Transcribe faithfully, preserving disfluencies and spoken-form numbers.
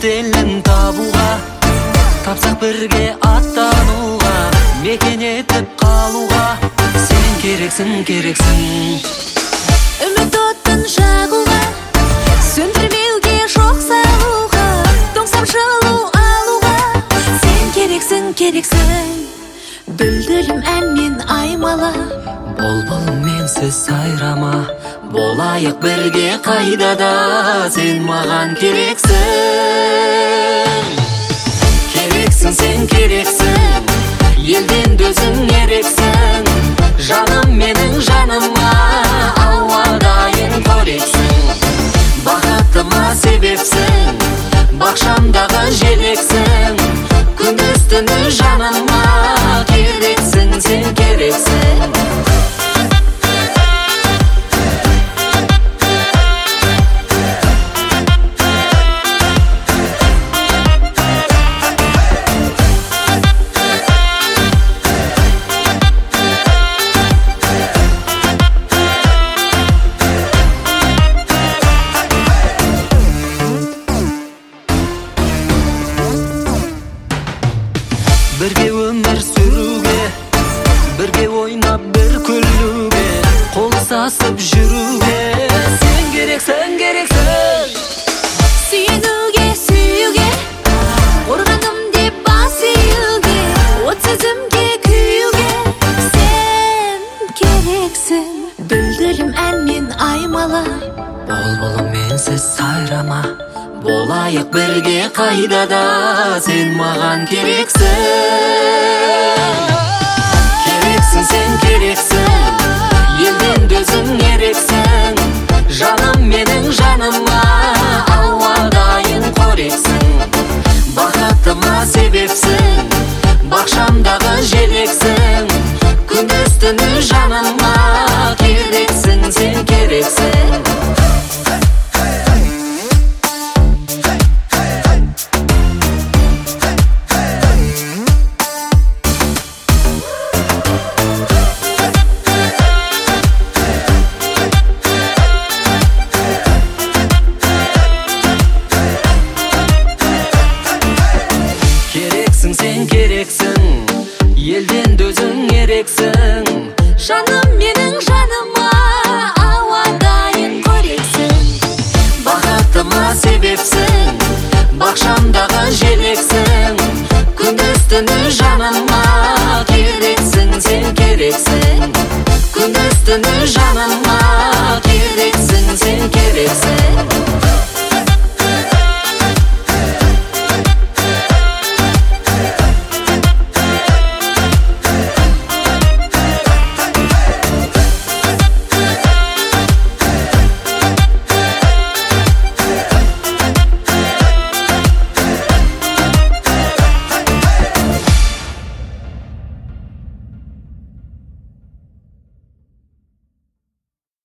телін табуға, тапсақ бірге аттануға, мекен етіп қалуға. Сен керексің, керексің. Үміт оттын жағуға, сөндірмеуге жоқ салуға, тоңсап жылу алуға. Сен керексің, керексің. Бүлдірім әнмен аймала, Бол-бол менсіз сайрама, болайық бірге қайдада. Сен маған керексің. Керексің, сен керексің. Елден дөзің ерексің. Жаным менің жаныма, ауадайын көрексің. Бақытыма себепсің, бақшамдағы желексің. Күндіз түні жаныма керексің, сен керексің. Бірге өмір сүруге, бірге ойнап бір күлуге, қол ұстасып жүруге. Сен керексің, керексің. сүйенуге, сүюге, қорғаным деп бас июге, от сезімге күйуге. Сен керексің. Бүлдірім әнмен аймала, Бол-бол менсіз сайрама, болайық бірге қайдада. Сен маған керексің. Керексің, сен керексің. Елден дөзің ерексің. Жаным менің жаныма, ауадайын қорексің. Бақытыма себепсің, бақшамдағы желексің. Күндіз түні жаныма керексің, сен керексің. Сен керексің, елден дөзің ерексің. жаным менің жаныма, ауадайын көрексің. Бақытыма себепсің, бақшамдағы желексің. Күндіз түні жаныма керексің, сен керексің. Күндіз түні жаныма